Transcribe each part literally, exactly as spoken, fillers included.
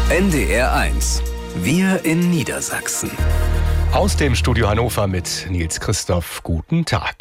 N D R eins. Wir in Niedersachsen. Aus dem Studio Hannover mit Nils Christoph. Guten Tag.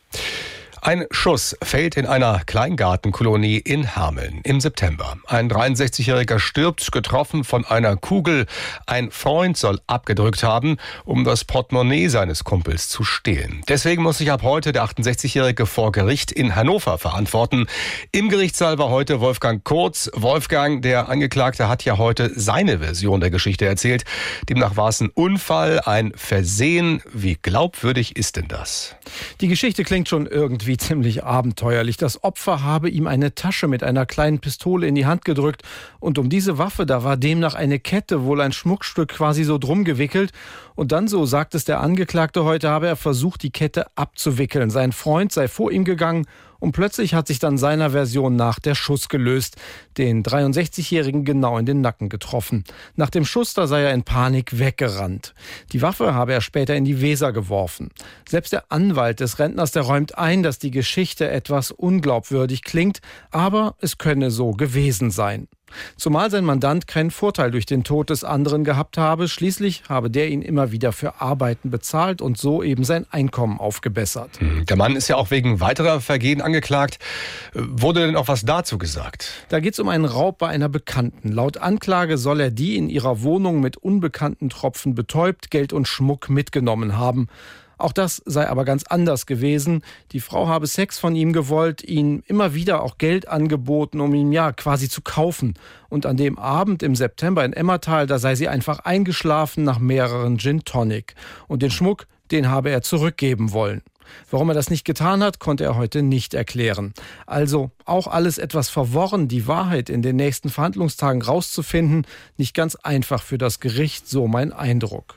Ein Schuss fällt in einer Kleingartenkolonie in Hameln im September. Ein dreiundsechzigjähriger stirbt, getroffen von einer Kugel. Ein Freund soll abgedrückt haben, um das Portemonnaie seines Kumpels zu stehlen. Deswegen muss sich ab heute der achtundsechzigjährige vor Gericht in Hannover verantworten. Im Gerichtssaal war heute Wolfgang Kurz. Wolfgang, der Angeklagte, hat ja heute seine Version der Geschichte erzählt. Demnach war es ein Unfall, ein Versehen. Wie glaubwürdig ist denn das? Die Geschichte klingt schon irgendwie ziemlich abenteuerlich. Das Opfer habe ihm eine Tasche mit einer kleinen Pistole in die Hand gedrückt und um diese Waffe, da war demnach eine Kette, wohl ein Schmuckstück, quasi so drum gewickelt. Und dann, so sagt es der Angeklagte heute, habe er versucht, die Kette abzuwickeln. Sein Freund sei vor ihm gegangen und plötzlich hat sich dann seiner Version nach der Schuss gelöst, den dreiundsechzigjährigen genau in den Nacken getroffen. Nach dem Schuss, da sei er in Panik weggerannt. Die Waffe habe er später in die Weser geworfen. Selbst der Anwalt des Rentners, der räumt ein, dass die Geschichte etwas unglaubwürdig klingt, aber es könne so gewesen sein. Zumal sein Mandant keinen Vorteil durch den Tod des anderen gehabt habe. Schließlich habe der ihn immer wieder für Arbeiten bezahlt und so eben sein Einkommen aufgebessert. Der Mann ist ja auch wegen weiterer Vergehen angeklagt. Wurde denn auch was dazu gesagt? Da geht es um einen Raub bei einer Bekannten. Laut Anklage soll er die in ihrer Wohnung mit unbekannten Tropfen betäubt, Geld und Schmuck mitgenommen haben. Auch das sei aber ganz anders gewesen. Die Frau habe Sex von ihm gewollt, ihm immer wieder auch Geld angeboten, um ihn ja quasi zu kaufen. Und an dem Abend im September in Emmertal, da sei sie einfach eingeschlafen nach mehreren Gin Tonic. Und den Schmuck, den habe er zurückgeben wollen. Warum er das nicht getan hat, konnte er heute nicht erklären. Also auch alles etwas verworren, die Wahrheit in den nächsten Verhandlungstagen rauszufinden. Nicht ganz einfach für das Gericht, so mein Eindruck.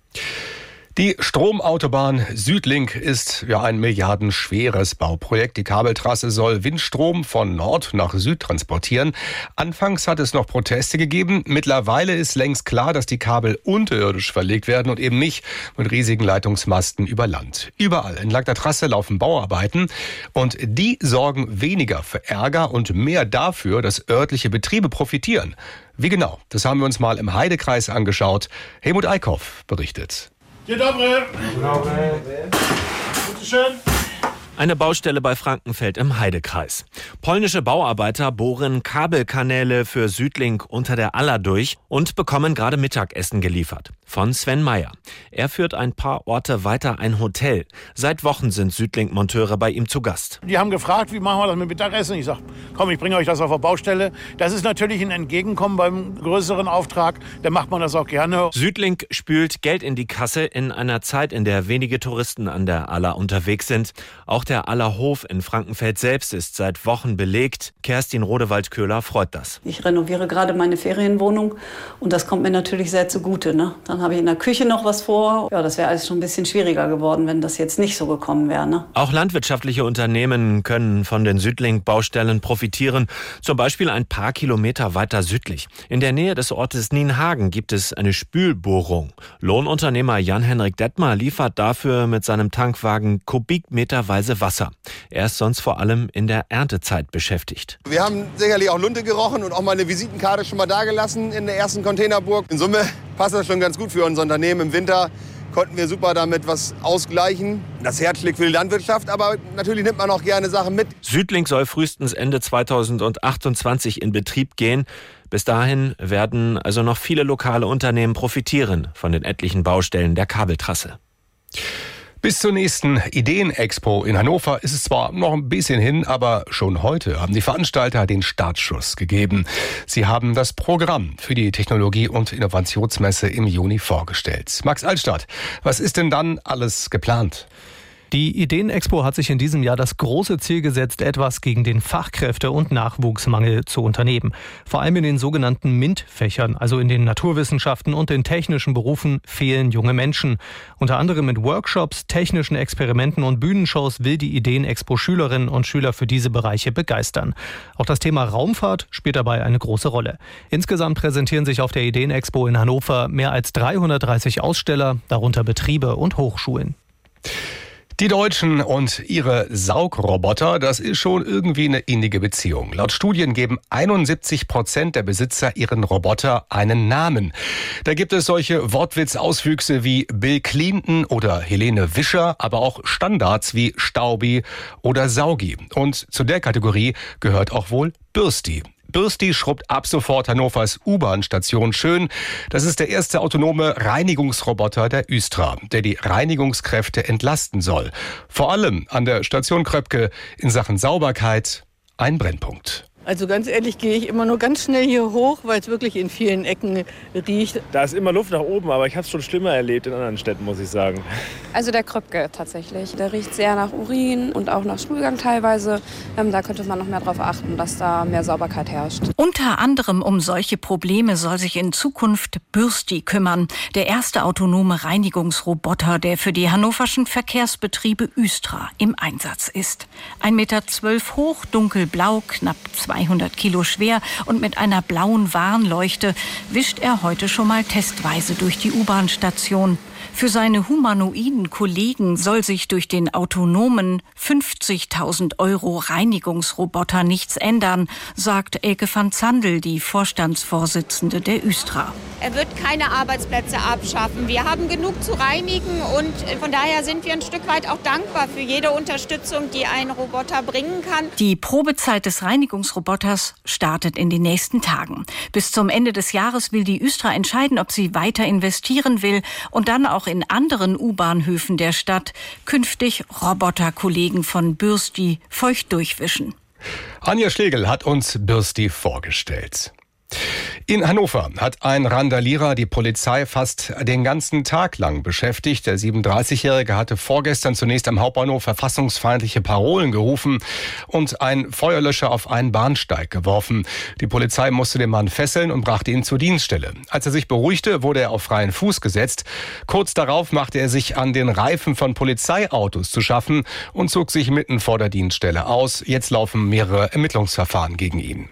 Die Stromautobahn Südlink ist ja ein milliardenschweres Bauprojekt. Die Kabeltrasse soll Windstrom von Nord nach Süd transportieren. Anfangs hat es noch Proteste gegeben. Mittlerweile ist längst klar, dass die Kabel unterirdisch verlegt werden und eben nicht mit riesigen Leitungsmasten über Land. Überall entlang der Trasse laufen Bauarbeiten und die sorgen weniger für Ärger und mehr dafür, dass örtliche Betriebe profitieren. Wie genau? Das haben wir uns mal im Heidekreis angeschaut. Helmut Eickhoff berichtet. Dzień dobry. Dzień dobry. Bitte schön. Eine Baustelle bei Frankenfeld im Heidekreis. Polnische Bauarbeiter bohren Kabelkanäle für Südlink unter der Aller durch und bekommen gerade Mittagessen geliefert. Von Sven Meyer. Er führt ein paar Orte weiter ein Hotel. Seit Wochen sind Südlink-Monteure bei ihm zu Gast. Die haben gefragt, wie machen wir das mit Mittagessen? Ich sag, komm, ich bringe euch das auf der Baustelle. Das ist natürlich ein Entgegenkommen beim größeren Auftrag. Da macht man das auch gerne. Südlink spült Geld in die Kasse in einer Zeit, in der wenige Touristen an der Aller unterwegs sind. Auch der Allerhof in Frankenfeld selbst ist seit Wochen belegt. Kerstin Rodewald-Köhler freut das. Ich renoviere gerade meine Ferienwohnung und das kommt mir natürlich sehr zugute, ne? Dann habe ich in der Küche noch was vor. Ja, das wäre alles schon ein bisschen schwieriger geworden, wenn das jetzt nicht so gekommen wäre, ne? Auch landwirtschaftliche Unternehmen können von den Südlink-Baustellen profitieren. Zum Beispiel ein paar Kilometer weiter südlich. In der Nähe des Ortes Nienhagen gibt es eine Spülbohrung. Lohnunternehmer Jan-Henrik Detmar liefert dafür mit seinem Tankwagen kubikmeterweise Wasser. Er ist sonst vor allem in der Erntezeit beschäftigt. Wir haben sicherlich auch Lunte gerochen und auch mal eine Visitenkarte schon mal dagelassen in der ersten Containerburg. In Summe passt das schon ganz gut für unser Unternehmen. Im Winter konnten wir super damit was ausgleichen. Das Herz schlägt für die Landwirtschaft, aber natürlich nimmt man auch gerne Sachen mit. Südlink soll frühestens Ende zweitausendachtundzwanzig in Betrieb gehen. Bis dahin werden also noch viele lokale Unternehmen profitieren von den etlichen Baustellen der Kabeltrasse. Bis zur nächsten Ideen-Expo in Hannover ist es zwar noch ein bisschen hin, aber schon heute haben die Veranstalter den Startschuss gegeben. Sie haben das Programm für die Technologie- und Innovationsmesse im Juni vorgestellt. Max Altstadt, was ist denn dann alles geplant? Die Ideen-Expo hat sich in diesem Jahr das große Ziel gesetzt, etwas gegen den Fachkräfte- und Nachwuchsmangel zu unternehmen. Vor allem in den sogenannten MINT-Fächern, also in den Naturwissenschaften und den technischen Berufen, fehlen junge Menschen. Unter anderem mit Workshops, technischen Experimenten und Bühnenshows will die Ideen-Expo Schülerinnen und Schüler für diese Bereiche begeistern. Auch das Thema Raumfahrt spielt dabei eine große Rolle. Insgesamt präsentieren sich auf der Ideen-Expo in Hannover mehr als dreihundertdreißig Aussteller, darunter Betriebe und Hochschulen. Die Deutschen und ihre Saugroboter, das ist schon irgendwie eine innige Beziehung. Laut Studien geben einundsiebzig Prozent der Besitzer ihren Roboter einen Namen. Da gibt es solche Wortwitzauswüchse wie Bill Clinton oder Helene Wischer, aber auch Standards wie Staubi oder Saugi. Und zu der Kategorie gehört auch wohl Bürsti. Bürsti schrubbt ab sofort Hannovers U-Bahn-Station schön. Das ist der erste autonome Reinigungsroboter der Üstra, der die Reinigungskräfte entlasten soll. Vor allem an der Station Kröpke in Sachen Sauberkeit ein Brennpunkt. Also ganz ehrlich gehe ich immer nur ganz schnell hier hoch, weil es wirklich in vielen Ecken riecht. Da ist immer Luft nach oben, aber ich habe es schon schlimmer erlebt in anderen Städten, muss ich sagen. Also der Kröpke tatsächlich. Der riecht sehr nach Urin und auch nach Stuhlgang teilweise. Ähm, da könnte man noch mehr darauf achten, dass da mehr Sauberkeit herrscht. Unter anderem um solche Probleme soll sich in Zukunft Bürsti kümmern. Der erste autonome Reinigungsroboter, der für die hannoverschen Verkehrsbetriebe Üstra im Einsatz ist. ein Meter zwölf hoch, dunkelblau, knapp zweihundert Kilo schwer und mit einer blauen Warnleuchte wischt er heute schon mal testweise durch die U-Bahn-Station. Für seine humanoiden Kollegen soll sich durch den autonomen fünfzigtausend Euro Reinigungsroboter nichts ändern, sagt Elke van Zandl, die Vorstandsvorsitzende der Üstra. Er wird keine Arbeitsplätze abschaffen. Wir haben genug zu reinigen und von daher sind wir ein Stück weit auch dankbar für jede Unterstützung, die ein Roboter bringen kann. Die Probezeit des Reinigungsroboters startet in den nächsten Tagen. Bis zum Ende des Jahres will die Üstra entscheiden, ob sie weiter investieren will und dann auch in anderen U-Bahnhöfen der Stadt künftig Roboterkollegen von Bürsti feucht durchwischen. Anja Schlegel hat uns Bürsti vorgestellt. In Hannover hat ein Randalierer die Polizei fast den ganzen Tag lang beschäftigt. Der siebenunddreißigjährige hatte vorgestern zunächst am Hauptbahnhof verfassungsfeindliche Parolen gerufen und einen Feuerlöscher auf einen Bahnsteig geworfen. Die Polizei musste den Mann fesseln und brachte ihn zur Dienststelle. Als er sich beruhigte, wurde er auf freien Fuß gesetzt. Kurz darauf machte er sich an den Reifen von Polizeiautos zu schaffen und zog sich mitten vor der Dienststelle aus. Jetzt laufen mehrere Ermittlungsverfahren gegen ihn.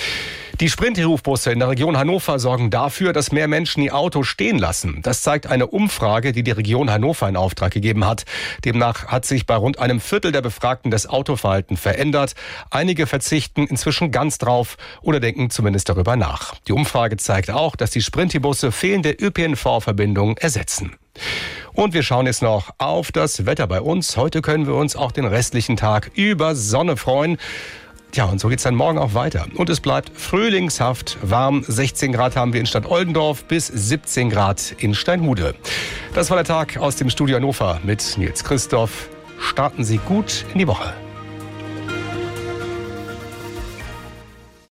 Die Sprinti-Rufbusse in der Region Hannover sorgen dafür, dass mehr Menschen ihr Auto stehen lassen. Das zeigt eine Umfrage, die die Region Hannover in Auftrag gegeben hat. Demnach hat sich bei rund einem Viertel der Befragten das Autoverhalten verändert. Einige verzichten inzwischen ganz drauf oder denken zumindest darüber nach. Die Umfrage zeigt auch, dass die Sprinti-Busse fehlende Ö P N V-Verbindungen ersetzen. Und wir schauen jetzt noch auf das Wetter bei uns. Heute können wir uns auch den restlichen Tag über Sonne freuen. Ja, und so geht's dann morgen auch weiter. Und es bleibt frühlingshaft warm. sechzehn Grad haben wir in Stadt Oldendorf bis siebzehn Grad in Steinhude. Das war der Tag aus dem Studio Hannover mit Nils Christoph. Starten Sie gut in die Woche.